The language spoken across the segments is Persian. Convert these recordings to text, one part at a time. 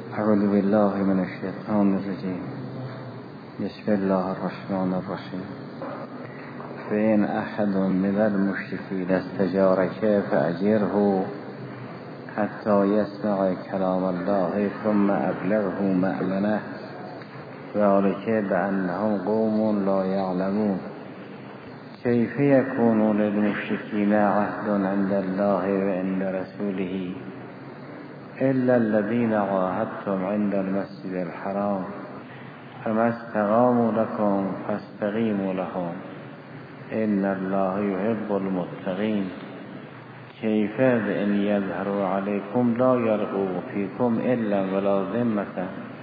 اعوذ بالله من الشیطان الرجیم. بسم الله الرحمن الرحیم. فإن أحد من المشركين استجارك فأجره حتى يسمع كلام الله ثم أبلغه مأمنه ذلك بأنهم قوم لا يعلمون. كيف يكون للمشركين عهد عند الله وعند رسوله إلا الذين عاهدتم عند المسجد الحرام فما استقاموا لكم فاستقيموا لهم إن الله يحب المتقين. كيف بأن يظهروا عليكم لا يرقبوا فيكم إلا ولا ذمة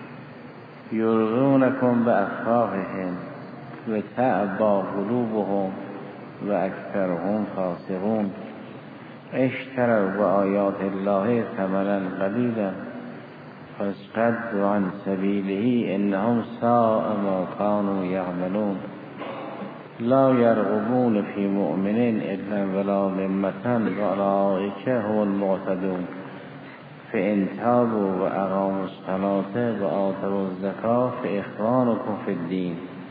يرضونكم بأفواههم وتأبى قلوبهم وأكثرهم فاسقون. اشتروا بآيات الله ثمنا قليلا فاصدوا عن سبيله إنهم ساء ما كانوا يعملون. لا يرغبون في مؤمن إلا ولا ذمة وأولئك هم المعتدون. فإن تابوا وأقاموا الصلاة وآتوا الزكاة فإخوانكم في الدين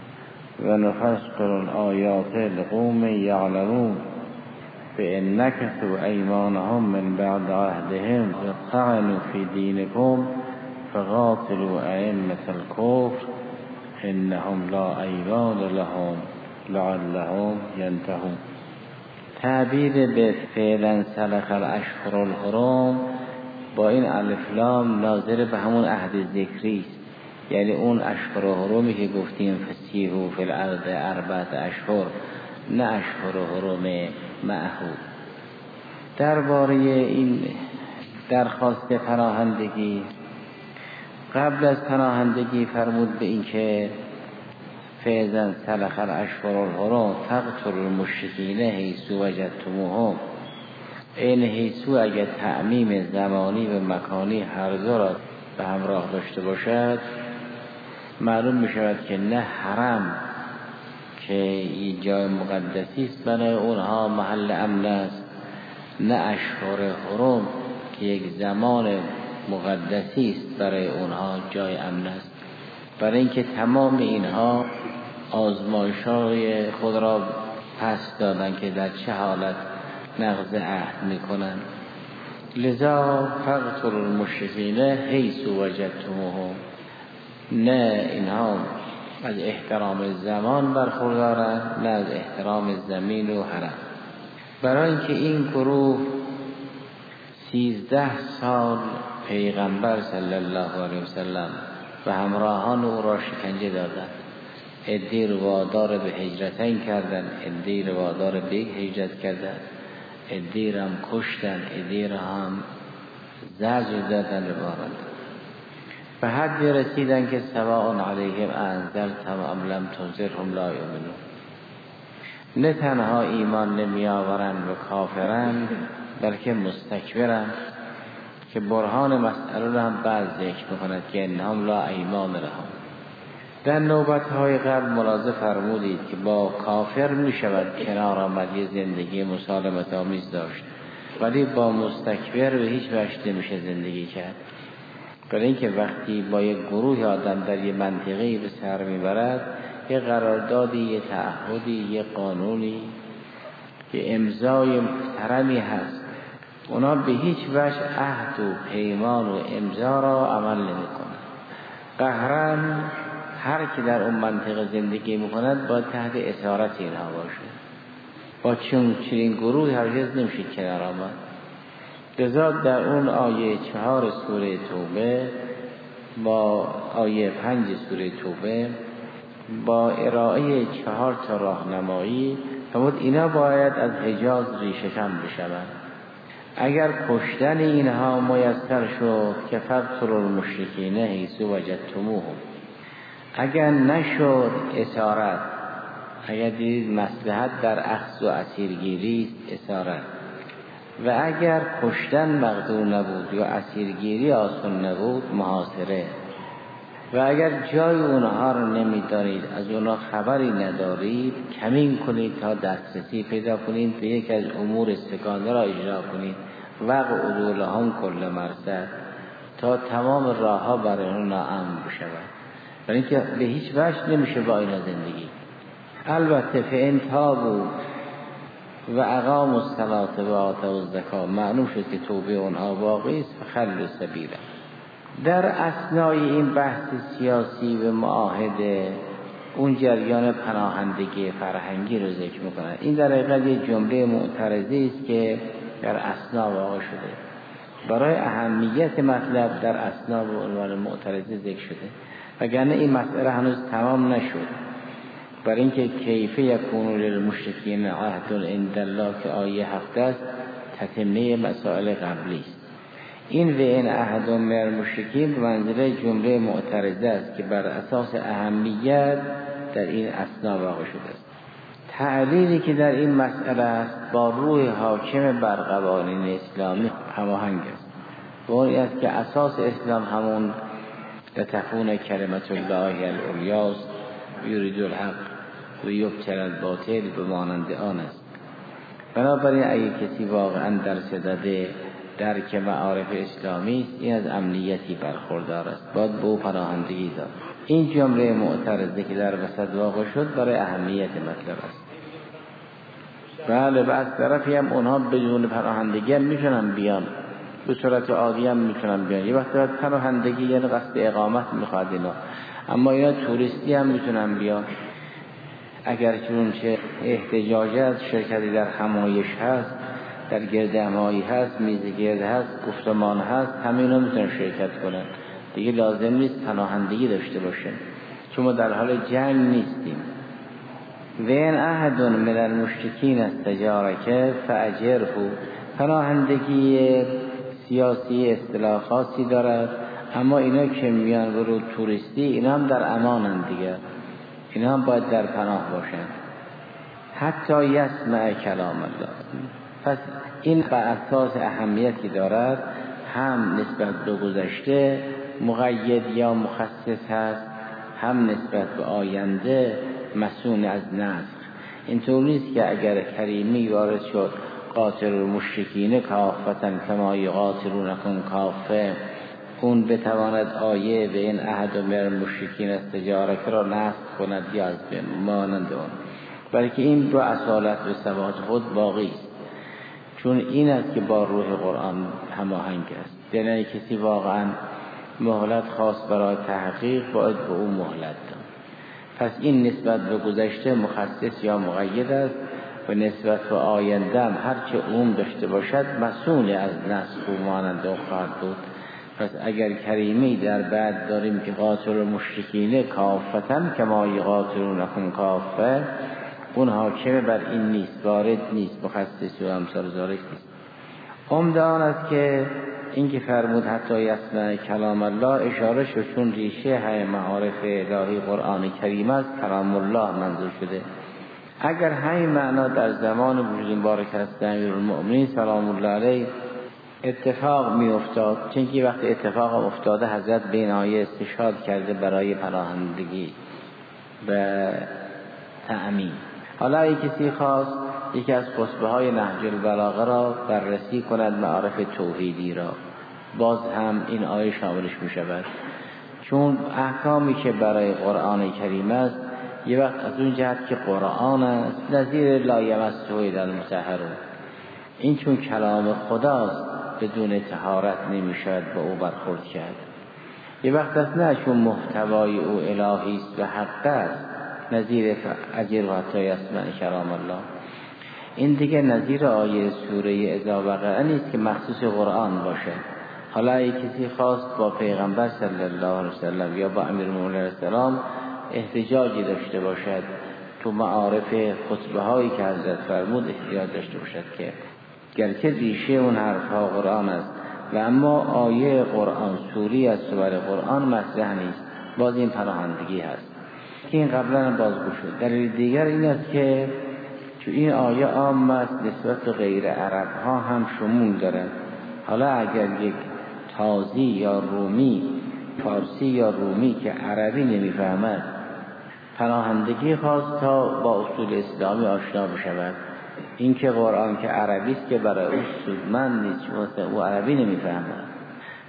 ونفصل الآيات لقوم يعلمون. فإن نكثوا أيمانهم من بعد عهدهم وطعنوا في دينكم فقاتلوا أئمة الكفر إنهم لا أيمان لهم لعلهم ينتهون. تعبیر به فعلا سلخ الاشهر الحرم با این الف لام ناظر به همون عهد ذکری است، یعنی اون اشهر حرمی که گفتیم فسیحوا فی الارض اربعة اشهر، نه اشهر حرم معهود. درباره این درخواست پناهندگی، قبل از پناهندگی فرمود به این که فإذا سلخ الاشهر الحرم فاقتلوا المشرکین حیث وجدتموهم. این حیث اگر تعمیم زمانی و مکانی هر دو را به همراه داشته باشد، معلوم می شود که نه حرم که این جای مقدسی است برای اونها محل امن است، نه اشهر حرم که یک زمان مقدسی است برای اونها جای امن است. برای اینکه تمام اینها آزمایش‌های خود را پس دادن که در چه حالت نقض عهد میکنن. لذا فاقتلوا المشرکین حیث وجدتموهم، نه اینها از احترام زمان برخوردارن، نه از احترام زمین و حرم. برای اینکه این گروه 13 سال پیغمبر صلی الله علیه وسلم و همراهان او را شکنجه دادند. عده‌ای رو وادار به هجرتین کردند، عده‌ای رو وادار به هجرت کردند، عده‌ای را هم کشتند، عده‌ای را هم زجر دادند و بارند. به حد رسیدن که سواء علیهم انذرتهم ام لم تنذرهم لا یؤمنون. نه تنها ایمان نمی آورند و کافرند، بلکه مستکبرند که برهان مسئله را هم بعد ذکر می‌کند که انهم لا ایمان لهم. در نوبت‌های قبل ملاحظه فرمودید که با کافر می‌شود کنار آمد، یه زندگی مسالمت آمیز داشت، ولی با مستکبر به هیچ وجه نمیشه زندگی کرد. برای اینکه وقتی با یک گروه آدم در یه منطقه‌ای به سر میبرد، یه قراردادی، یه تعهدی، یه قانونی، یه امضای محترمی هست، اونا به هیچ وجه عهد و پیمان و امضا را عمل نمی‌کنند. قهراً هر کی در اون منطقه زندگی می‌کند با تحت اسارت اینها باشه. با چنین گروهی هرگز نمیشه کنار آمد. لذا در اون آیه 4 سوره توبه با آیه 5 سوره توبه با ارائه 4 تا راهنمایی فرمود اینا باید از حجاز ریشه‌کن بشوند. اگر کشتن اینها میسر شد که فقتلوا المشرکین حیث وجدتموهم، اگر نشد اسارت، اگر دید مصلحت در اخذ و اسیرگیری اسارت، و اگر کشتن مقدور نبود یا اسیرگیری آسان نبود محاصره، و اگر جای اونها رو نمیدانید، از اونها خبری ندارید، کمین کنید تا دسترسی پیدا کنید به یک از امور استکانه را اجرا کنید. وقع عدولهم کل مرصد، تا تمام راه ها برای اون ناامن بشود، برای اینکه به هیچ وجه نمیشه با اینا زندگی. البته فإن تابوا و اقاموا الصلاة و آتوا الزکاة، معلوم شد که توبه اونها باقی است، فخلوا سبیلهم. در اثنای این بحث سیاسی و معاهده اون جریان پناهندگی فرهنگی رو ذکر میکنن. این در حقیقت یک جمله معترضی است که در اثنا واقع شده. برای اهمیت مطلب در اثنا به عنوان معترضی ذکر شده، وگرنه این مسئله هنوز تمام نشد. برای اینکه کیف یکون للمشرکین عهد عند الله که آیه 7 است، تتمه مسائل قبلی است. این و این عهد من المشرکین به منزله جمله معترضه است که بر اساس اهمیت در این اثنا واقع شده است. تعلیلی که در این مسئله است با روح حاکم بر قوانین اسلامی هماهنگ است. و اون است که اساس اسلام همون لتکون کلمت الله العلیاست یرید الحق و یبطل الباطل به مانند آن است. بنابراین اگه کسی واقعا درس داده درک معارف اسلامی است، این از امنیتی برخوردار است، باید به او پناهندگی داد. این جمله معترضه که در وسط واقع شد برای اهمیت مطلب است. بله، بعد طرفی هم اونها بدون پناهندگی هم میتونن بیان، به صورت عادی هم میتونن بیان. یه وقت باید پناهندگی یعنی قصد اقامت میخواد اینا، اما اینا توریستی هم میتونن بیان. اگر چه احتجاج از شرکتی در همایش هست، در گرد همایی هست، میز گرد هست، گفتمان هست، همه اینا میتونن شرکت کنن. دیگه لازم نیست پناهندگی داشته باشن، چون ما در حال جنگ نیستیم. و این عهد من المشرکین استجارک فاجره. پناهندگی سیاسی اصطلاح خاصی دارد، اما اینا که میان برو توریستی اینا هم در امانند دیگه، اینا هم باید در پناه باشن حتی یسمع کلام الله. پس این به اساس اهمیتی دارد، هم نسبت به گذشته مقید یا مخصص هست، هم نسبت به آینده مسئول از نسخ. اینطور نیست که اگر کریمی وارد شد قاتل المشرکین کافتا کما یقاتلونکم کافه، اون بتواند آیه به این عهد من المشرکین استجارک را نسخ کند یا از مانند اون، بلکه این رو اصالت و ثبات خود باقی است، چون این است که با روح قرآن هماهنگ است. یعنی کسی واقعا مهلت خاص برای تحقیق باید به اون مهلت داد. پس این نسبت به گذشته مخصص یا مقید است و نسبت به آینده هم هرچه عموم داشته باشد مسئول از نسخ و مانند اون خواهد بود. پس اگر کریمی در بعد داریم که قاتل مشرکین کافتن کما یقاتلونکم کافه، اون حاکم بر این نیست، وارد نیست، مخصص و امثال ذالک نیست. عمده آن است که این که فرمود حتی یسمع کلام الله اشاره شد، چون ریشه های معارف الهی قرآن کریم است، کلام الله منظور شده. اگر همین معنا در زمان وجود مبارک است امیرالمؤمنین سلام الله علیه اتفاق می افتاد، چون که وقت اتفاق افتاده حضرت به این آیه استشهاد کرده برای پناهندگی و تأمین. حالا اگه کسی خواست یکی از خطبه های نهج البلاغه را بررسی کند، معارف توحیدی را، باز هم این آیه شاملش می شود، چون احکامی که برای قرآن کریم است یه وقت از اون جهت که قرآن است نظیر لا یمسه الا المطهرون، این چون کلام خداست بدون طهارت نمیشد به او برخورد کرد. یه وقت است نه چون محتوای او الهی است و حق است، نظیر اجر و حتی یسمع کلام الله. این دیگه نظیر آیه سوره اذا وقع نیست که مخصوص قرآن باشه. حالا اگه کسی خواست با پیغمبر صلی الله علیه وسلم یا با امیرالمؤمنین علیه السلام احتجاجی داشته باشد، تو معارف خطبه هایی که حضرت فرمود احتیاج داشته باشد که گرچه ریشه اون حرفها قرآن است و اما آیه قرآن سوری از سور قرآن مطرح نیست، باز این پناهندگی هست که این قبلا بازگو شد. دلیل دیگر این است که چون این آیه عام است نسبت به غیر عرب ها هم شمول دارد. حالا اگر یک تازی یا رومی، فارسی یا رومی که عربی نمیفهمد پناهندگی خواست تا با اصول اسلامی آشنا بشود، این که قرآن که عربی است که برای او سودمند نیست، چون او عربی نمیفهمد.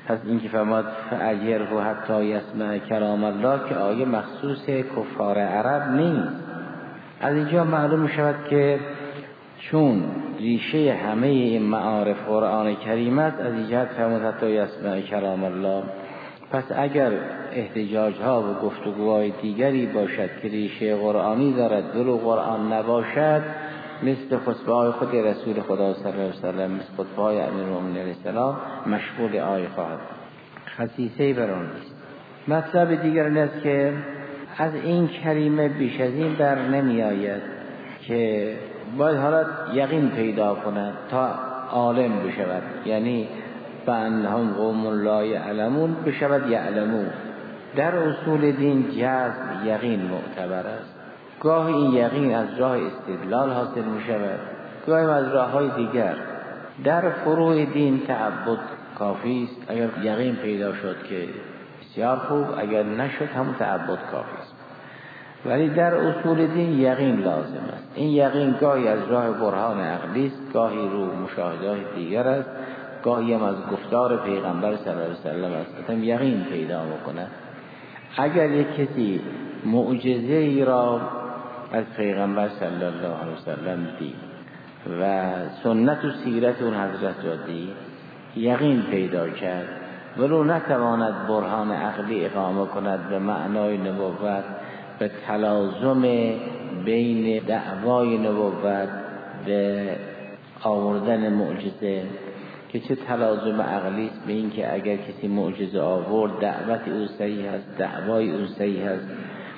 پس این که فرماد فاجره حتی یسمع کلام الله که آیه مخصوص کفار عرب نیست. از اینجا معلوم می شود که چون ریشه همه این معارف قرآن کریم است، از این جهت فرمود حتی یسمع کلام الله. پس اگر احتجاج ها و گفتگوهای دیگری باشد که ریشه قرآنی دارد ولو قرآن نباشد، مثل خطبه های خود رسول خدا صلی الله علیه وسلم، مثل خطبه های امیرالمومنین علیه السلام، مشمول آیه خواهد، خصیصه‌ای بر آن نیست. مطلب دیگر این است که از این کریمه بیش از این در نمی آید که باید حالت یقین پیدا کند تا عالم بشود، یعنی فانهم قوم لا یعلمون بشود یعلمون. در اصول دین جزم یقین معتبر است. گاهی این یقین از راه استدلال حاصل می شود، گاهی از راه های دیگر. در فروع دین تعبد کافی است. اگر یقین پیدا شد که بسیار خوب، اگر نشد هم تعبد کافی است. ولی در اصول دین یقین لازم است. این یقین گاهی از راه برهان عقلی است، گاهی رو مشاهدات دیگر است، گاهی هم از گفتار پیغمبر صلی الله علیه وسلم است. هم یقین پیدا می‌کند. اگر یک کسی معجزه ای را از پیغمبر صلی الله علیه وسلم دید و سنت و سیرت اون حضرت را دید، یقین پیدا کرد، ولو نتواند برهان عقلی اقامه کند به معنای نبوت، به تلازم بین دعوای نبوت به آوردن معجزه، که چه تلازم عقلی است به این که اگر کسی معجزه آورد دعوت او صحیح است، دعوای او صحیح است.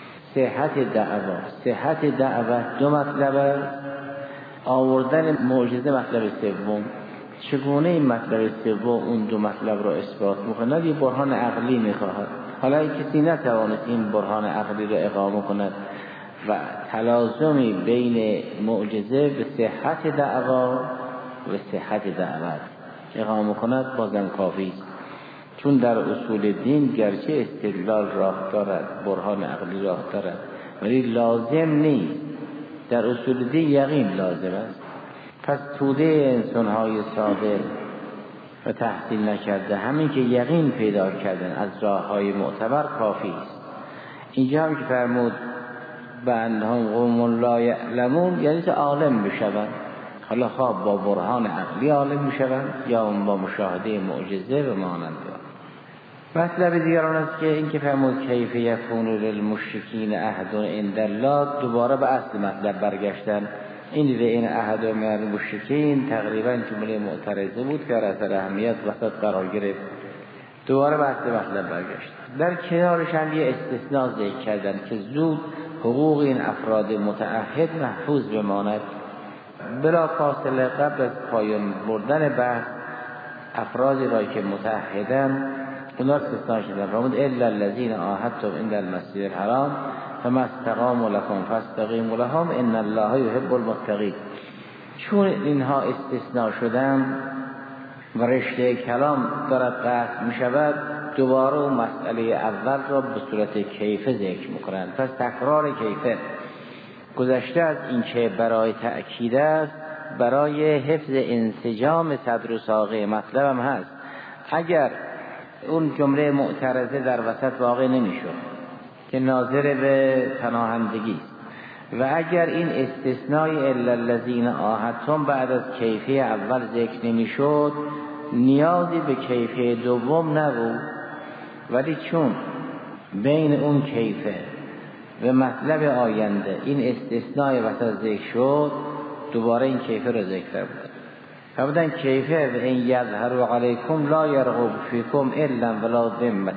صحت دعوت دو مطلب است، آوردن معجزه مطلب سوم. چگونه این مطلب سوم اون دو مطلب را اثبات می‌کند؟ یه برهان عقلی می‌خواهد. حالا کسی نتواند این برهان عقلی را اقامه کند و تلازمی بین معجزه به صحت دعوا و صحت دعوت اقامه کند، بازم کافی است. چون در اصول دین گرچه استدلال راه دارد، برهان عقلی راه دارد، ولی لازم نیست. در اصول دین یقین لازم است. پس توده انسان‌های ساده و تحصیل نکرده همین که یقین پیدا کردن از راه‌های معتبر کافی است. اینجا هم که فرمود بأنهم قوم لا یعلمون، یعنی که عالم بشوند. حالا خواب با برهان عقلی عالم میشوند یا با مشاهده معجزه و مانند. مطلب دیگر آن است که این که فرمود کیف یکون للمشرکین عهد عند الله، دوباره به اصل مطلب برگشتن. این عهد من المشرکین تقریبا جمله معترضه بود که اثر اهمیت وسط قرار گرفت، دوباره به اصل مطلب برگشت. در کنارش هم یه استثناء ذکر کردن که زود حقوق این افراد متعهد محفوظ بماند. بلا فاصله قبل از پایان بردن بحث افرادی را که متعهدن اونا استثناء شدن. فرمود الا الذين عاهدتم عند المسجد الحرام فما استقاموا لكم فاستقیموا لهم ان الله يحب المتقین. چون اینها استثناء شدن و رشته کلام دارد قطع می شود، دوباره اون مسئله اول را به صورت کیفه ذکر میکنند. پس تکرار کیفه گذشته از این که برای تأکید است، برای حفظ انسجام صدر و ساقه مطلب هم هست. اگر اون جمله معترضه در وسط واقع نمیشد که ناظر به پناهندگی است، و اگر این استثنای الا الذین عاهدتم بعد از کیفه اول ذکر نمیشد، نیازی به کیفه دوم نبود. ولی چون بین اون کیفه و مطلب آینده این استثنای وسط ذکر شد، دوباره این کیفه رو ذکر بود. فرمودن کیفه و این یظهروا علیکم لا یرقب فیکم الا ولا ذمة.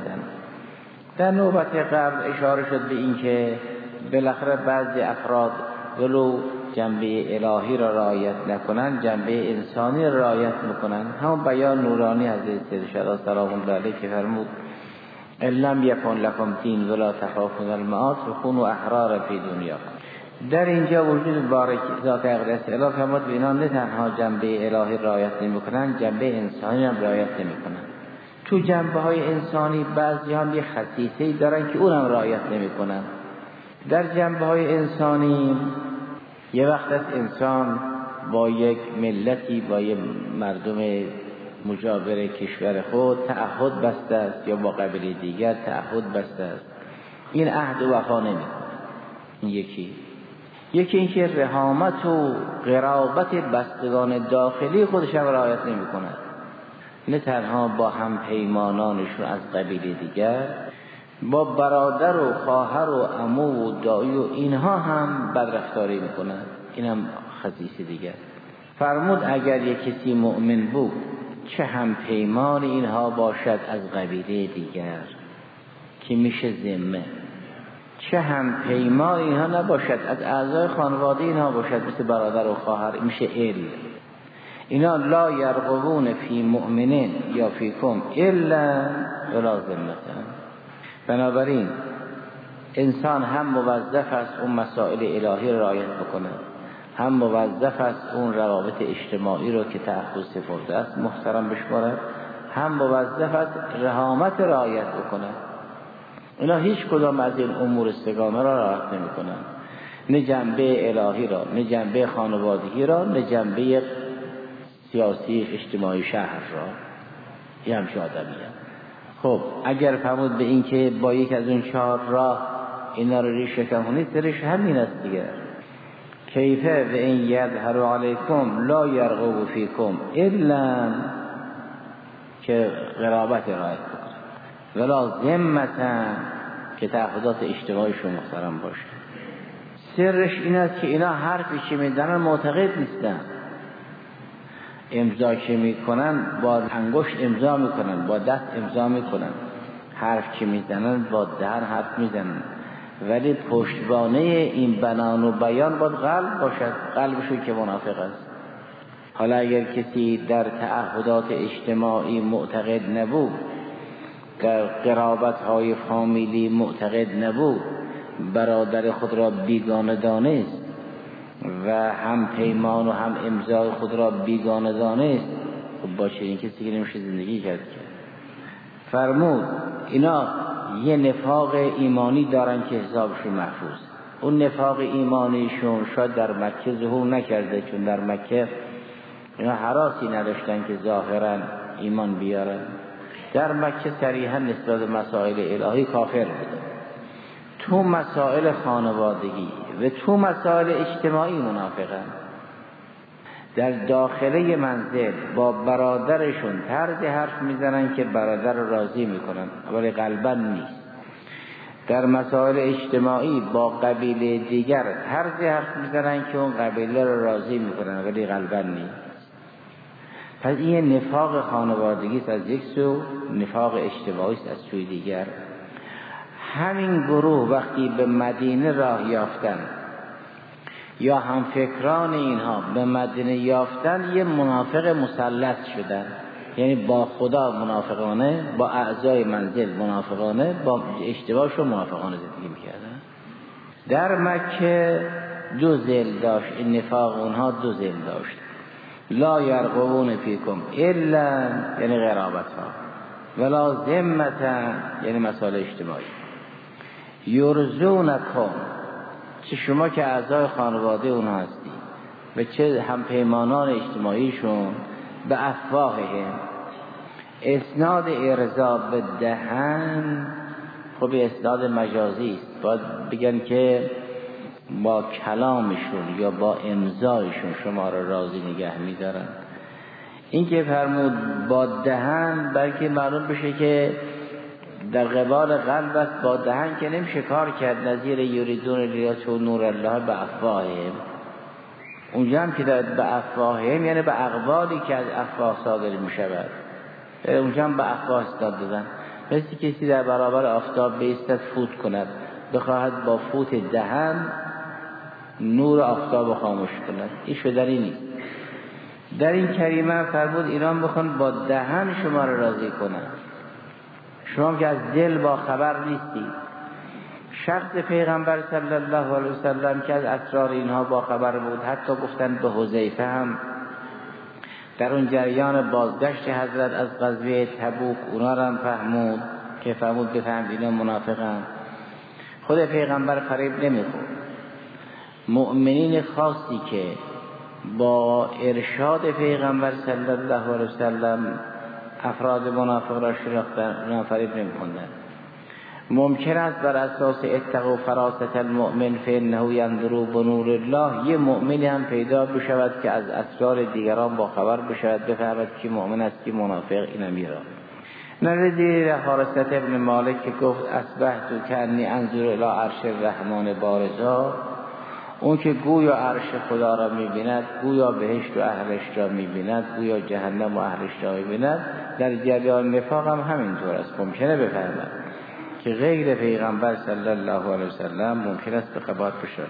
در نوبت قبل اشاره شد به این که بالاخره بعضی افراد ولو جنبه الهی را رعایت نکنند، جنبه انسانی را رعایت میکنند. همون بیان نورانی حضرت سید شهدا سلام الله علیه که فرمود ان لم یکن لکم دین ولا تخافون المعاص فکونوا احرارا فی دنیاکم. در اینجا وجود بارک ذات اقدس اله فرمود اینا نه تنها جنبه الهی رعایت نمیکنند، جنبه انسانی هم رعایت نمیکنند. تو جنبه های انسانی بعضی هم یه خصیصه‌ای دارن که اونم رعایت نمیکنند. در جنبه های انسانی یه وقت است انسان با یک ملتی، با یک مردم مجاور کشور خود تعهد بسته است یا با قبیله دیگر تعهد بسته است، این عهد و وفا نمی‌کنه. یکی اینکه رحامت و قرابت بستگان داخلی خودش هم رعایت نمی‌کند، نه تنها با هم پیمانانشون از قبیله دیگر، با برادر و خواهر و عمو و دایی و اینها هم بدرفتاری می‌کند. این هم خصیص دیگر. فرمود اگر یک کسی مؤمن بود چه هم پیمان اینها باشد از قبیله دیگر که میشه ذمه، چه هم پیمان اینها نباشد از اعضای خانواده اینها باشد مثل برادر و خواهر، میشه اینا لا یرقبون فی مؤمنین یا فیکم الا ولا ذمة. بنابراین انسان هم موظف است اون مسائل الهی را رعایت بکنه، هم موظف است اون روابط اجتماعی رو که تعهد سپرده است محترم بشمارد، هم موظف است رحامت رعایت بکنه. اینا هیچ کدام از این امور سگانه را رعایت نمی‌کنن، نه جنبه الهی را، نه جنبه خانوادگی را، نه جنبه سیاسی اجتماعی شهر را. یه همچه آدمیه. خب اگر فرمود به این که با یک از اون 4 راه اینا رو ریشه کنید، سرش همین است دیگه. کیفه و این یظهر علیکم لا یرقب فیکم الا که قرابت رعایت بکنه، ولا ذمة که تعهدات اجتماعیشون محترم باشه. سرش این است که اینا حرفی که میزنن معتقد نیستن، امضا که میکنن با انگشت امضا میکنن، با دست امضا میکنن، حرف که میزنن با دهن حرف میزنن، ولی پشتوانه این بنان و بیان باید قلب باشد، قلبشون که منافق است. حالا اگر کسی در تعهدات اجتماعی معتقد نبود، در قرابت‌های فامیلی معتقد نبود، برادر خود را بیگانه دانست و هم پیمان و هم امضای خود را بیگانه دانست، خب با چنین کسی که نمیشه زندگی کرد. فرمود اینا یه نفاق ایمانی دارن که حسابشون محفوظ. اون نفاق ایمانیشون شاید در مکه ظهور نکرده، چون در مکه اینا حراسی نداشتن که ظاهرا ایمان بیارن. در مکه صریحا نسبت به مسائل الهی کافر بودن، تو مسائل خانوادگی و تو مسائل اجتماعی منافقن. در داخله منزل با برادرشون طرز حرف میزنن که برادر رو راضی میکنن ولی قلبا نیست. در مسائل اجتماعی با قبیله دیگر طرز حرف میزنن که اون قبیله رو راضی میکنن ولی قلبا نیست. پس این نفاق خانوادگی است از یک سو، نفاق اجتماعی است از سوی دیگر. همین گروه وقتی به مدینه راه یافتن یا هم فکران اینها به مدینه یافتن، یه منافق مسلط شدن، یعنی با خدا منافقانه، با اعضای منزل منافقانه، با اجتماعشون منافقانه زندگی میکردن. در مکه 2 ذیل داشت این نفاق، اونها 2 ذیل داشت. لا یرقبون فیکم الا یعنی قرابت ها، ولا ذمة یعنی مسائل اجتماعی. یرزونکم چه شما که اعضای خانواده اونها هستی و چه هم پیمانان اجتماعیشون، به افواههم. اسناد ارضا به دهن خب اسناد مجازی است، باید بگن که با کلامشون یا با امضایشون شما را راضی نگه می‌دارن. این که فرمود با دهن بلکه معلوم بشه که در قبال قلب است، با دهن که نمیشه کار کرد. نظیر یریدون لیطفئوا نور الله به افواههم، اونجا هم که به افواههم یعنی به اقوالی که از افواه صادر میشود، اونجا هم به افواه استاد دادن. مثل کسی در برابر آفتاب بایستد فوت کند، بخواهد با فوت دهن نور آفتاب خاموش کند، این شدنی نیست. در این کریمه فرمود ایران بخوان با دهن شما را راضی کنند، شما که از دل با خبر نیستید. شخص پیغمبر صلی الله علیه وسلم که از اسرار اینها با خبر بود، حتی گفتن به حذیفه هم در اون جریان بازگشت حضرت از غزوه تبوک اونا را هم فهمود که فرمود بفهم اینا منافقن. خود پیغمبر فریب نمیخورد. مؤمنین خاصی که با ارشاد پیغمبر صلی الله علیه وسلم افراد منافق را شناختن فریب نمی‌کنند. ممکن است بر اساس اتقوا فراست المؤمن فانه ينظر بنور الله یه مؤمنی هم پیدا بشود که از اسرار دیگران با خبر بشود، بفهمد کی مؤمن است کی منافق. اینم میرا نردی حارثه ابن مالک که گفت اصبحت کانی انظر الی عرش الرحمن بارزا، اون که گویا عرش خدا را می‌بیند، گویا بهشت و اهلش را می‌بیند، گویا جهنم و اهلش را می‌بیند. در جریان نفاق هم همینطور است. ممکنه بفهمد که غیر پیغمبر صلی الله علیه وسلم ممکن است به خبر بشن،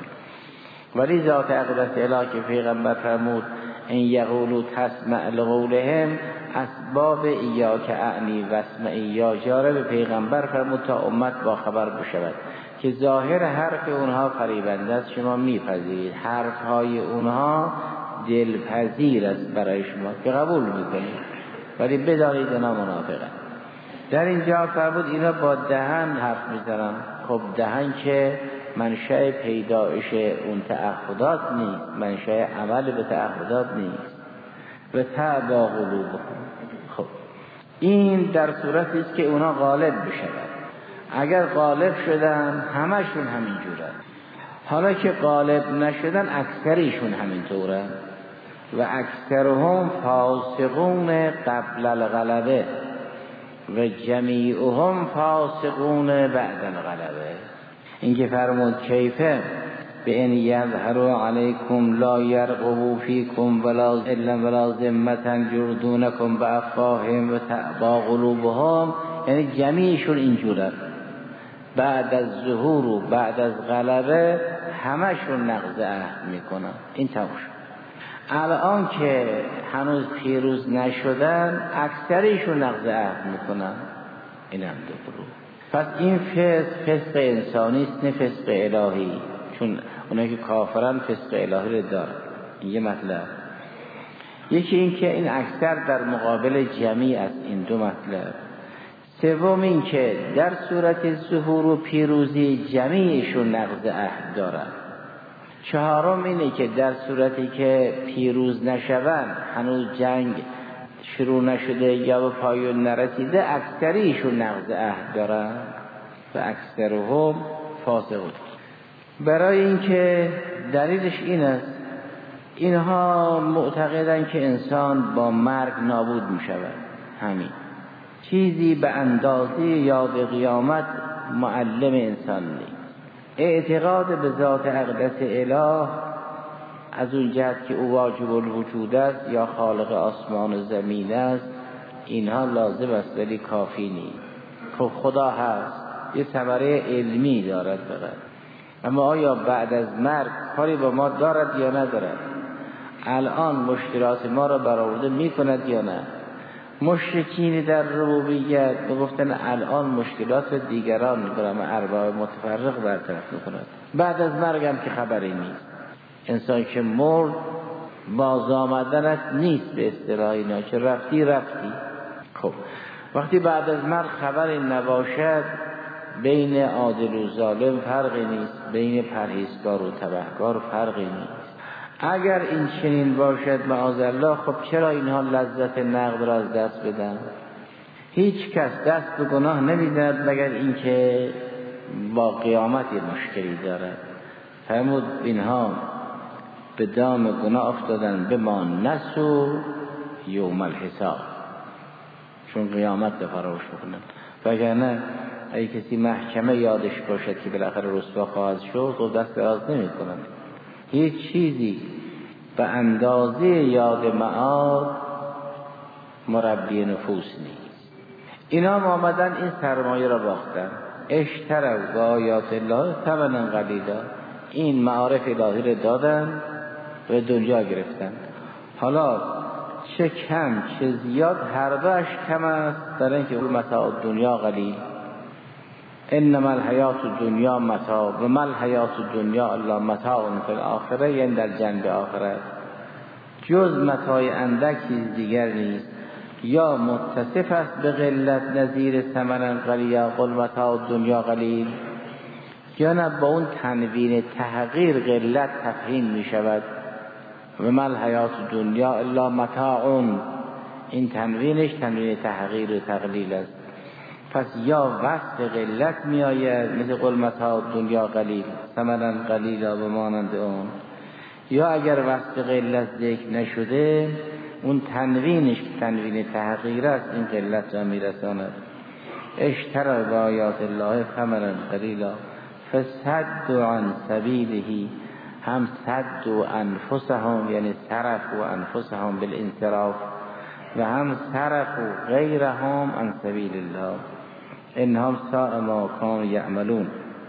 ولی ذات اقدس الهی که پیغمبر فرمود ان یقولوا تسمع لقولهم، اسباب ایاک اعنی واسمع یا جاره به پیغمبر فرمود تا امت با خبر بشود که ظاهر حرف اونها فریبنده است، شما میپذیرید، حرف های اونها دلپذیر است برای شما که قبول میکنید، ولی بدانید اونها منافقند. در اینجا فرمود اینا با دهن حرف میزنن. خب دهن که منشأ پیدایش اون تعهدات نیست، منشأ عمل به تعهدات نیست. و تعبا قلوبهم، خب این در صورتی است که اونا غالب بشن. اگر غالب شدن همشون همینجورن، حالا که غالب نشدن اکثریشون همینطورن. و اکثرهم فاسقون قبل الغلبه و جمیعهم فاسقون بعد الغلبه. این که فرمود کیفه به ان یظهروا علیکم لا یرقبوا فیکم ولا الا ولا ذمة یرضونکم بافواههم و تعبا قلوبهم، یعنی جمیعشون اینجورن. بعد از ظهور و بعد از غلبه همشون نقض عهد میکنن. این تموم شد. الان که هنوز پیروز نشدن اکثریشون نقض عهد میکنن. این هم دو. پس این فسق انسانی است نه فسق الهی، چون اونایی که کافرن فسق الهی رو دارن. این یه مطلب. یکی این که این اکثر در مقابل جمعی است، این دو مطلب. سوم این که در صورت ظهور و پیروزی جمعیشون نقض عهد دارن. چهارم اینه که در صورتی که پیروز نشون، هنوز جنگ شروع نشده یا به پایان نرسیده، اکثریشون نقض عهد دارن و اکثرهم فاسقون. برای اینکه دلیلش این است، اینها معتقدن که انسان با مرگ نابود می شود. همین چیزی به اندازه یاد قیامت معلم انسان نیست. اعتقاد به ذات اقدس اله از اون جهت که او واجب الوجود است یا خالق آسمان و زمین است، اینها لازم است ولی کافی نیست. خب خدا هست، یه ثمره علمی دارد فقط، اما آیا بعد از مرگ کاری با ما دارد یا ندارد؟ الان مشکلات ما را برآورده میکند یا نه؟ مشرکین در ربوبیت گفتن الان مشکلات دیگران میکنم، ارباب متفرق برطرف میکند. بعد از مرگ هم که خبری نیست. انسان که مرد باز آمدنت نیست به اصطلاح اینا، چه رفتی. خب وقتی بعد از مرگ خبری نباشد، بین عادل و ظالم فرقی نیست، بین پرهیزگار و تبهکار فرقی نیست. اگر این چنین باشد معاذالله، خب چرا اینها لذت نقد را از دست بدن؟ هیچ کس دست به گناه نمی‌زند مگر اینکه با قیامت مشکلی دارد. فرمود اینها به دام گناه افتادن به ما نسو یوم الحساب، چون قیامت فراموش می‌کنند. وگرنه اگه کسی محکمه یادش باشد که بالاخره رسوا خواهد شد و دست دراز نمی‌کنند. هیچ چیزی به اندازه یاد معاد مربی نفوس نیست. اینا آمدن این سرمایه را باختن، اشتروا با آیات الله ثمنا قلیلا، این معارف الهی را دادن و دنیا گرفتن. حالا چه کم چه زیاد هر دوش کم است، در اینکه اون متاع دنیا قلیل. انما الحیات الدنیا متاع و ما الحیات الدنیا الا متاع فی الاخره، یعنی در جنب آخرت جز متاع اندک چیز دیگر نیست. یا متصف است به قلت نظیر ثمنا قلیلا قل متاع دنیا قلیل، یا نه با اون تنوین تحقیر قلت تفهیم می شود و ما الحیات الدنیا الا متاع، این تنوینش تنوین تحقیر و تقلیل است. پس یا وصف قلت می آید مثل قل متاع دنیا قلیل ثمنا قلیلا و مانند اون، یا اگر وصف قلت ذکر نشده اون تنوینش تنوین تحقیر است این قلت را می رساند. اشتروا بآیات الله ثمنا قلیلا فصد عن سبیله، هم صد انفسهم یعنی صرفوا انفسهم بالانصراف و هم صرفوا غیرهم عن سبیل الله انهم ساء ما کانوا یعملون.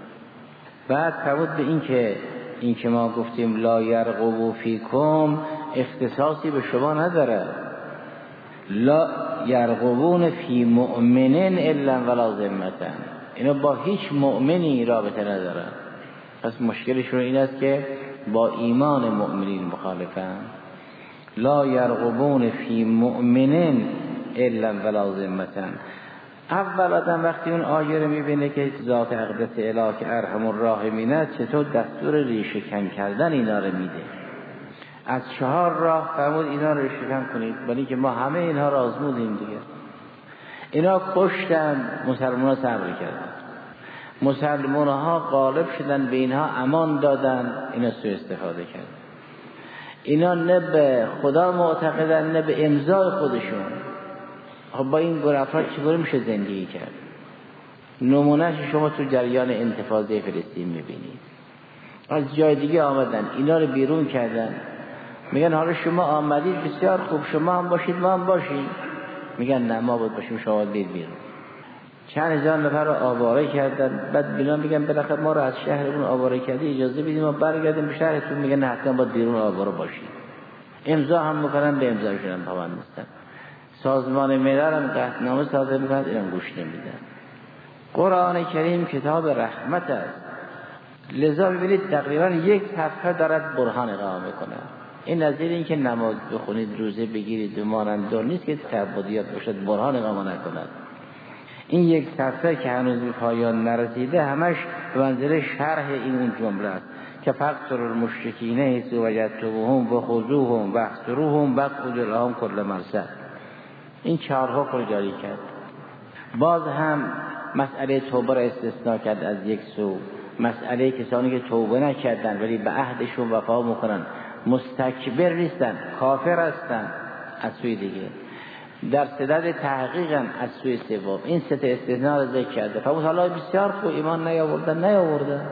بعد فرمود به این که ما گفتیم لا یرقبوا فیکم اختصاصی به شما نداره، لا یرقبون فی مؤمن الا ولا ذمة، اینا با هیچ مؤمنی رابطه نداره. پس مشکلشون این است که با ایمان مؤمنین مخالفن. لا یرقبون فی مؤمن الا ولا ذمة. اول آدم وقتی اون آیه رو میبینه که ذات اقدس اله که ارحم الراحمین است، چطور دستور ریشه کن کردن اینا رو میده. از 4 راه فرمود اینا رو ریشه کن کنید، ولی که ما همه اینها رو آزمودیم دیگه. اینا کشتن، مسلمان صبر کردن، مسلمان ها غالب شدن، به اینها امان دادن، اینا سوء استفاده کردن. اینا نه به خدا معتقدن نه به امضای خودشون. خب با این گروه افراد چطور میشه زندگی کرد؟ نمونهش شما تو جریان انتفاضه فلسطین میبینید. از جای دیگه آمدن اینا رو بیرون کردن، میگن حالا شما آمدید بسیار خوب، شما هم باشید ما هم باشیم. میگن نه ما باید باشیم شما باید بیرون. چند هزار نفر رو آواره کردن، بعد بینا میگن بالاخره ما رو از شهرمون آواره کردی اجازه بدیم ما برگردیم به شهرتون. میگن نه حتما باید بیرون آواره باشید. امضا هم میکنن، به امضاشون هم پابند نیستن. سازمان ملل هم قطعنامه صادر میکنند، اینم گوش نمیدن. قرآن کریم کتاب رحمت است، لذا ببینید تقریبا 1 صفحه دارد برهان اقامه کنه. این نظیر این که نماز بخونید روزه بگیرید و مانند نیست که تعبدیات باشد برهان اقامه نکند. این 1 صفحه که هنوز به پایان نرسیده همش به منزله شرح این جمله است که فقتلوا المشرکین حیث وجدتموهم وخذوهم واحصروهم واقعدوا لهم کل مرصد. این 4 حکم جاری کرد. باز هم مسئله توبه را استثناء کرد از یک سو، مسئله کسانی که توبه نکردن ولی به عهدشون وفا میکنن، مستکبر نیستن، کافر هستن، از سوی دیگه در صدد تحقیقا از سوی سوم. این 3 استثناء را ذکر کرده. فرمود حالا بسیار خوب ایمان نیاوردن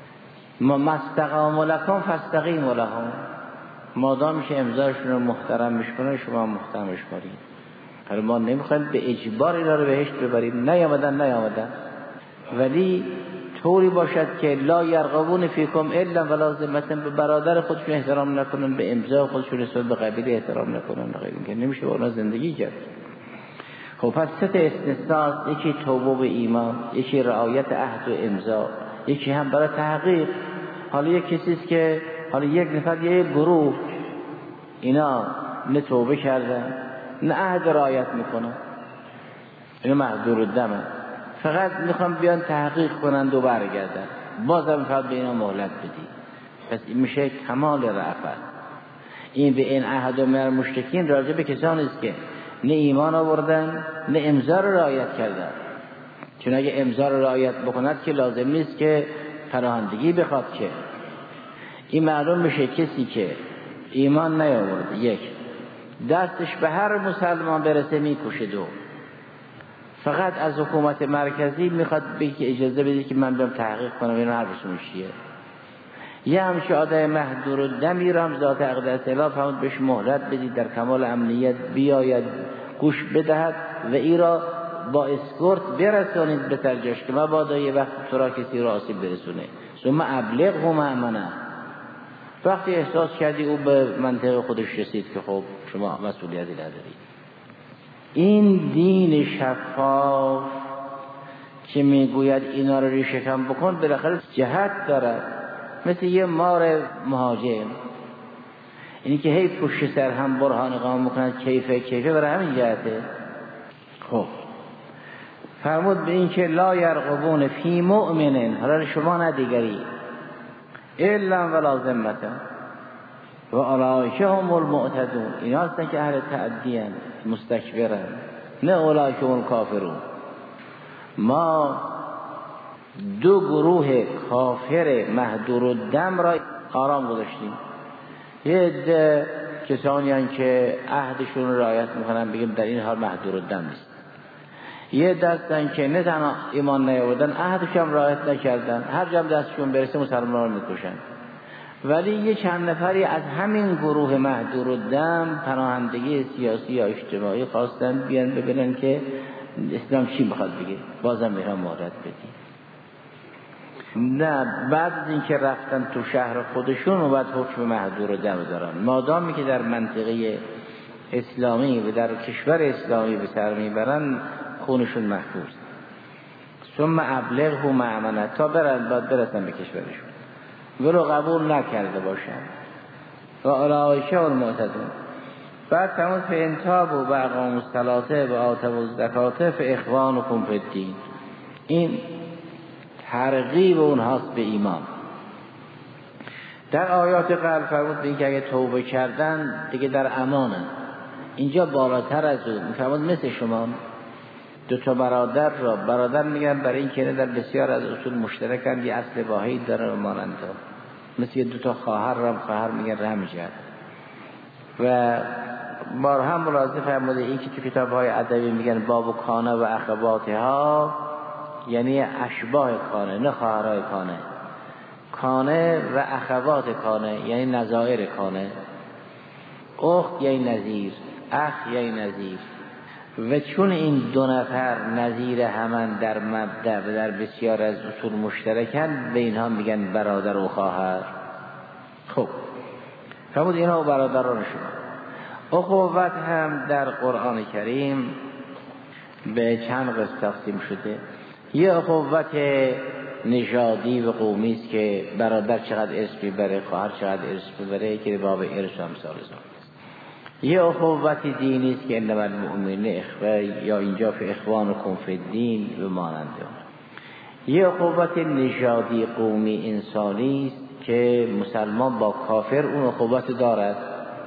ما مستقام لکم فاستقیموا لهم، مادام که امضاشون رو محترم میشکنن شما محترمش کنید. حالا ما نمیخوایم به اجبار اینا رو بهشت ببریم، نیامدن ولی طوری باشد که لا یرقبون فیکم الا ولا ذمة، به برادر خودشون احترام نکنن، به امضای خودشون نسبت به قبیله احترام نکنن، غیر اینکه نمیشه با اونا زندگی کرد. خب پس 3 استثناء، یکی توبه به ایمان، یکی رعایت عهد و امضا، یکی هم برای تحقیق. حالا یک کسیست که حالا یک نفر یه گروه اینا نه توبه کردن نه عهد رعایت میکنن، اینا محضور الدمه، فقط میخوام بیان تحقیق کنند و برگردن، بازم فقط به اینا مهلت بدی. پس این میشه کمال رأفت. این به این عهد و مر مشرکین راجع به کسانی است که نه ایمان آوردن نه امضا را رعایت کردن. چون اگه امضا را رعایت بکند که لازم نیست که پناهندگی بخواد. که این معلوم میشه کسی که ایمان نیاورد، 1 دستش به هر مسلمان برسه میکشه، 2 فقط از حکومت مرکزی میخواد بگه اجازه بده که من بیام تحقیق کنم اینا حرفشون چیه. یه همچه آدم محضور الدمی را هم ذات اقدس اله فرمود بهش مهلت بدید، در کمال امنیت بیاید گوش بدهد و ای را با اسکورت برسانید به ترجاش که مبادا یه وقت تو را کسی را آسیب برسونه. ثم ابلغه مأمنه. وقتی احساس کردی او به منطقه خودش رسید که خب شما مسئولیتی ندارید. این دین شفاف که میگوید اینا رو ریشه کن بکن بالاخره جهت داره، مثل یه مار مهاجم، اینی که هی پشت سر هم برهان اقامه میکنند، کیفه برای همین جهته. خب فرمود به این که لا یرقبون فی مؤمن، حالا شما نه دیگری، الا ولا ذمة، و اولئک هم المعتدون، اینا هستن که اهل تعدی هستند، مستکبرن، نه اولئک هم الکافرون. ما دو گروه کافر محدور الدم را آرام گذاشتیم. یه عده کسانی هستند که عهدشون رعایت میکنن، بگیم در این حال محدور الدم نیست. یه دستن که نه تنها ایمان نیاوردن، عهدش هم رعایت نکردن، هر جا دستشون برسه مسلمان رو میکشن. ولی یه چند نفری از همین گروه محدور الدم پناهندگی سیاسی یا اجتماعی خواستن بیان ببینن که اسلام چی میخواد بگه، بازم میرن مهلت بدی. نه، بعد از اینکه رفتن تو شهر خودشون و بعد حکم محدور الدم دارن، مادامی که در منطقه اسلامی و در کشور اسلامی به سر میبرن خونشون محفوظ. ثم ابلغه مأمنه، تا بعد برسن به کشورشون ولو قبول نکرده باشن. و اولئک المعتدون. بعد فرمود فإن تابوا و اقاموا الصلاة و آتوا الزکاة فاخوانکم فی الدین. این ترغیب اونهاست به ایمان. در آیات قبل فرمود به این که اگه توبه کردن دیگه در امانن. اینجا بالاتر از اون فرمود مثل شما دو تا برادر میگن برای این که در بسیار از اصول مشترکن، یه اصل واحد داره و مانند مثل دو تا خواهر میگن رمجن. و بارها ملاحظه فرموده این که تو کتاب‌های ادبی میگن باب کانه و اخواتها، یعنی اشباه کانه، نه خواهرای کانه. کانه و اخوات کانه یعنی نظائر کانه. اخت یعنی نظیر، اخ یعنی نظیر. و چون این دو نفر نظیر همان در مبدأ و در بسیار از اصول مشترکن، به اینها میگن برادر و خواهر. خب فرمود اینها برادران شما. اخوت هم در قرآن کریم به چند قسم تقسیم شده. یه اخوت نژادی و قومی است که برادر چقدر ارث میبره، خواهر چقدر ارث میبره، که باب ارث هم سال یه اخوت دینی است که انما المؤمنون اخوه، یا اینجا فی اخوانکم فی الدین و مانند اون. یه اخوت نژادی قومی انسانی است که مسلمان با کافر اون اخوت دارد.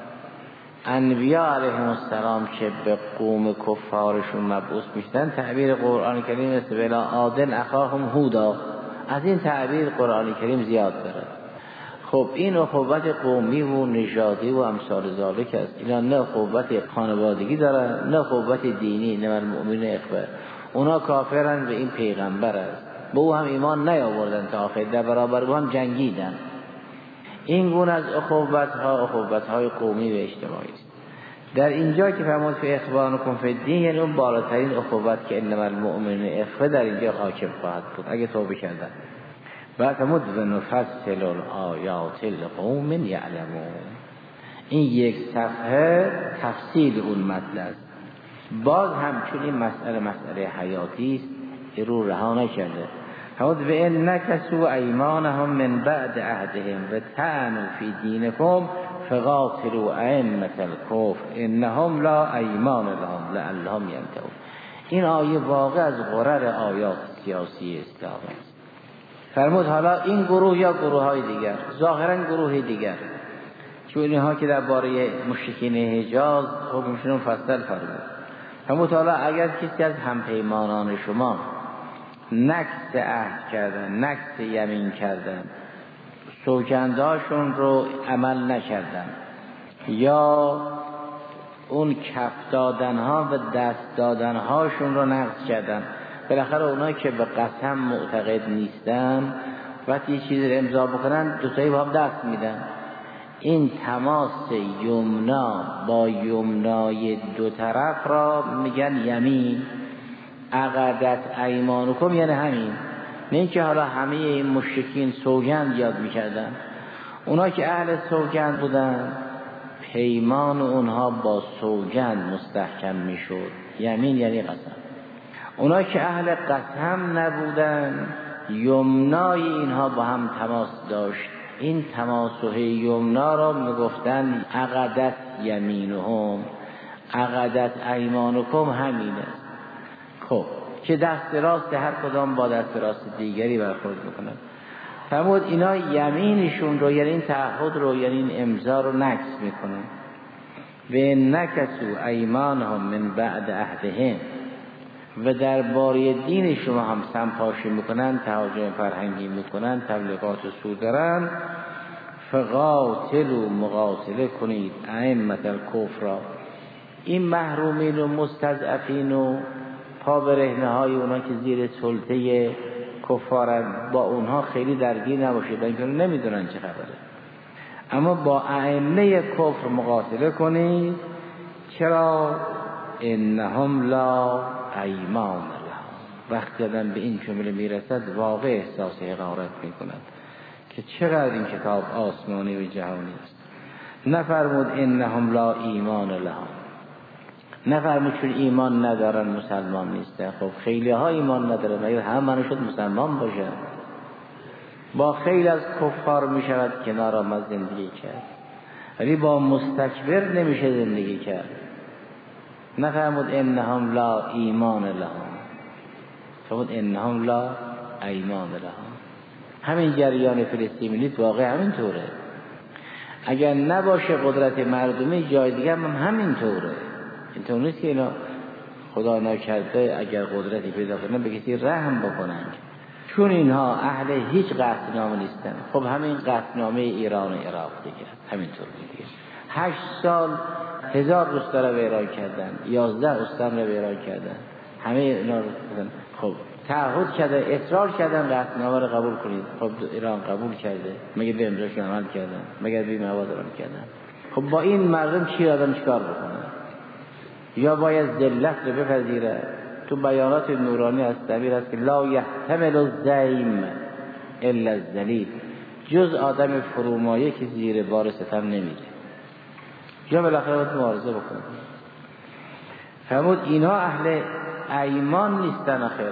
انبیاء علیهم السلام که به قوم کفارشون مبعوث میشدن، تعبیر قرآن کریم است بلا عادن اخاهم هودا. از این تعبیر قرآن کریم زیاد داره. خب این اخوت قومی و نژادی و امثال ذالک است. اینا نه اخوت خانوادگی دارن، نه اخوت دینی، نه المؤمنون اخوه. اونا کافرن و این پیغمبر است، به او هم ایمان نیاوردن تا آخر، در برابر او هم جنگیدن. این گونه از اخوت‌های قومی و اجتماعی است. در اینجا که فرمود فی اخوانکم فی الدین، یعنی اون بالاترین اخوت که انما المؤمنون اخوه در اینجا حاکم خواهد بود اگه توبه کردن. بعد فرمود و نفصل الآیات لقوم یعلمون. این یک صفحه تفصیل اون مطلب است. باز همچون این مسئله حیاتی است، رو رها نکرده. فرمود و ان نکثوا ایمانهم من بعد عهدهم و طعنوا فی دینکم فقاتلوا ائمة الکفر انهم لا ایمان لهم لعلهم ینتهون. این آیه واقع از غرر آیات سیاسی اسلام است. فرمود حالا این گروه یا گروه های دیگر، ظاهرا گروه دیگر، چون اینها که درباره مشرکین حجاز حکمشون مفصل فرمود حالا اگر کسی از همپیمانان شما نقض عهد کردن، نقض یمین کردن، سوگندهاشون رو عمل نکردن، یا اون کف دادنها و دست دادنهاشون رو نقض کردن، بالاخره اونایی که به قسم معتقد نیستن وقتی یه چیزی رو امضا بکنن دوتایی با هم دست میدن. این تماس یمنا با یمنای دو طرف را میگن یمین. عقدت ایمانکم یعنی همین، نه اینکه حالا همه این مشرکین سوگند یاد میکردن. اونا که اهل سوگند بودن پیمان اونها با سوگند مستحکم میشد. یمین یعنی قسم. اونا که اهل قسم نبودن یمنای اینها با هم تماس داشت. این تماسه یمنا را میگفتن عقدت یمینهم، عقدت ایمانکم همینه. خب که دست راست هر کدام با دست راست دیگری برخورد میکنن. فرمود اینا یمینشون رو، یعنی این تعهد رو، یعنی این امضا رو نقض میکنن. و نکثوا ایمانهم من بعد عهدهم، و در باره دین شما هم سمپاشی میکنن، تهاجم فرهنگی میکنن، تبلیغات و سو دارن. فقاتلوا، مقاتله کنید، ائمة الکفر را، این محرومین و مستضعفین و پا برهنه های اونا که زیر سلطه کفارن، با اونها خیلی درگیر نباشید، اینکه نمیدونن چه خبره، اما با ائمه کفر مقاتله کنید. چرا؟ انهم لا ایمان لهم. وقتی آدم به این جمله میرسد واقع احساس حقارت میکند که چقدر این کتاب آسمانی و جهانی است. نفرمود انهم لا ایمان لهم، نفرمود چون ایمان ندارن مسلمان نیستن. خب خیلی ها ایمان ندارن، اگر همه شد مسلمان باشن. با خیلی از کفار می شود کنار آمد زندگی کرد، ولی با مستکبر نمیشه زندگی کرد. نفرمود انهم لا ایمان لهم، فرمود انهم لا ایمان لهم. همین جریان فلسطین ملیت واقع همین طوره. اگر نباشه قدرت مردمی جای دیگه هم همین طوره. اینطور نیست که اینا خدا نکرده اگر قدرتی پیدا کنن به کسی رحم بکنن، چون اینها اهل هیچ قطعنامه نیستن. خب همین قطعنامه ایران و عراق دیگه همینطور دیگه. 8 سال 1000 روستا رو ویران کردن، 11 استان رو ویران کردن، همه اینا رو خب تعهد کرده، اصرار کردن قطعنامه رو قبول کنید. خب ایران قبول کرده، مگه به امضاش عمل کردن؟ مگه به مواد عمل کردن؟ خب با این مردم چی آدم چیکار بکنه؟ یا باید ذلت رو بپذیره. تو بیانات نورانی از تعبیر است که لا یحتمل الزیم الا الذلیل، جز آدم فرومایه که زیر بار ستم نمیره، یا بالاخره باید مبارزه بکنه. فرمود اینا اهل ایمان نیستن. آخر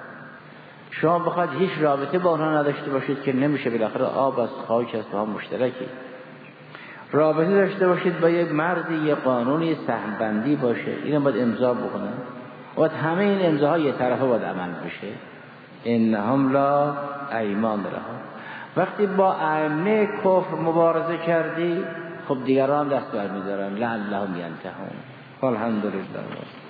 شما بخواد هیچ رابطه با اونها نداشته باشید که نمیشه، بالاخره آب از خاک است، با هم مشترکی. رابطه داشته باشید با یک مردی، یک قانونی سهم بندی باشه، اینو باید امضا بکنن و همه این امضاها یه طرفه باید عمل بشه. انهم لا ایمان لهم. وقتی با ائمه کفر مبارزه کردی، خب دیگران دست برمی‌دارن لعلهم ینتهون. الحمدلله.